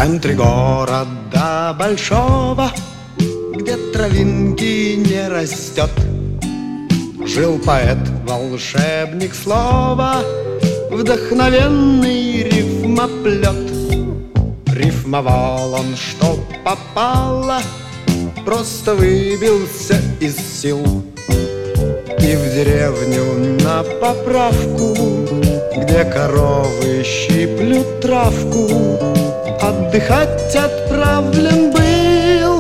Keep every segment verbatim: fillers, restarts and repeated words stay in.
центре города большого, где травинки не растет, жил поэт, волшебник слова, вдохновенный рифмоплет. Рифмовал он, что попало, просто выбился из сил. И в деревню на поправку, где коровы щиплют травку, отдыхать отправлен был.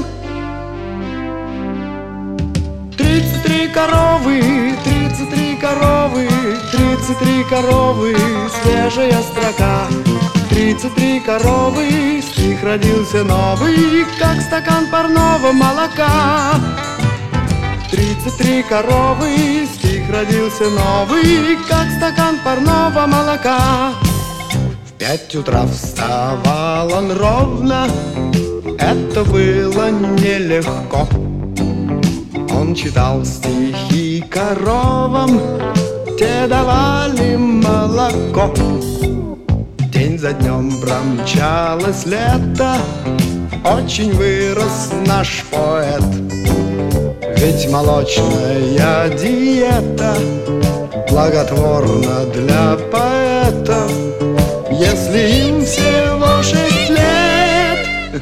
Тридцать три коровы, тридцать три коровы, тридцать три коровы, свежая строка. Тридцать три коровы, стих родился новый, как стакан парного молока. Тридцать три коровы, стих родился новый, как стакан парного молока. В пять утра вставал он ровно, это было нелегко. Он читал стихи коровам, те давали молоко. День за днем промчалось лето, очень вырос наш поэт. Ведь молочная диета благотворна для поэтов, если им всего шесть лет.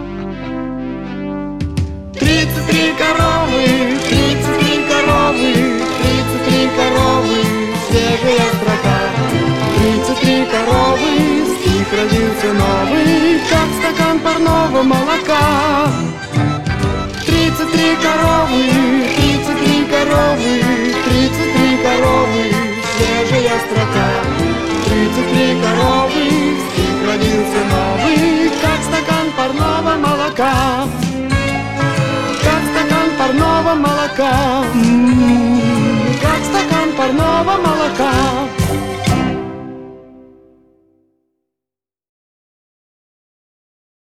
Тридцать три коровы, тридцать три коровы, тридцать три коровы, свежая строка. Тридцать три коровы, стих родился новый, как стакан парного молока. Тридцать три коровы, тридцать три коровы, тридцать три коровы, свежая строка. Тридцать три коровы, стих родился новый, как стакан парного молока. Как стакан парного молока, м-м-м, как стакан парного молока.